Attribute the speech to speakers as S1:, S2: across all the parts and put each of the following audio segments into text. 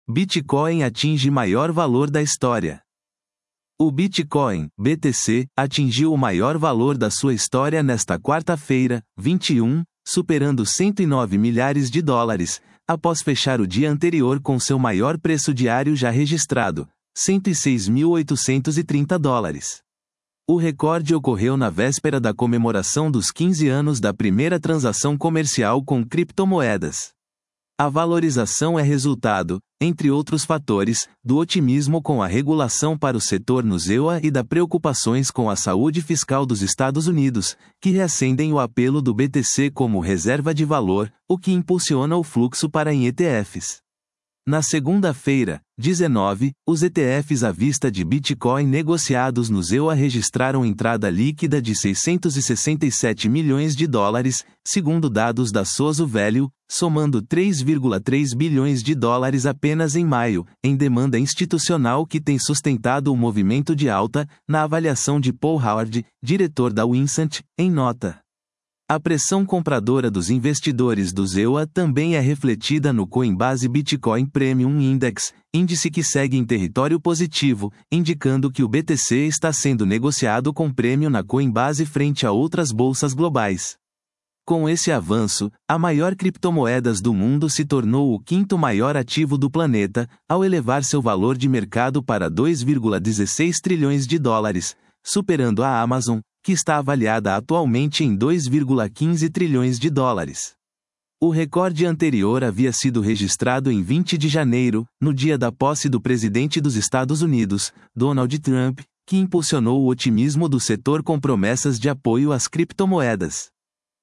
S1: Bitcoin atinge maior valor da história. O Bitcoin, BTC, atingiu o maior valor da sua história nesta quarta-feira, 21, superando 109 milhares de dólares, após fechar o dia anterior com seu maior preço diário já registrado, 106.830 dólares. O recorde ocorreu na véspera da comemoração dos 15 anos da primeira transação comercial com criptomoedas. A valorização é resultado, entre outros fatores, do otimismo com a regulação para o setor no EUA e das preocupações com a saúde fiscal dos Estados Unidos, que reacendem o apelo do BTC como reserva de valor, o que impulsiona o fluxo para em ETFs. Na segunda-feira, 19, os ETFs à vista de Bitcoin negociados no EUA registraram entrada líquida de 667 milhões de dólares, segundo dados da Sozo Value, somando 3,3 bilhões de dólares apenas em maio, em demanda institucional que tem sustentado o movimento de alta, na avaliação de Paul Howard, diretor da Winsant, em nota. A pressão compradora dos investidores do EUA também é refletida no Coinbase Bitcoin Premium Index, índice que segue em território positivo, indicando que o BTC está sendo negociado com prêmio na Coinbase frente a outras bolsas globais. Com esse avanço, a maior criptomoedas do mundo se tornou o quinto maior ativo do planeta, ao elevar seu valor de mercado para 2,16 trilhões de dólares, superando a Amazon, que está avaliada atualmente em 2,15 trilhões de dólares. O recorde anterior havia sido registrado em 20 de janeiro, no dia da posse do presidente dos Estados Unidos, Donald Trump, que impulsionou o otimismo do setor com promessas de apoio às criptomoedas.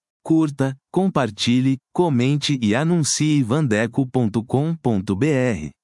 S1: Curta, compartilhe, comente e anuncie vandeco.com.br.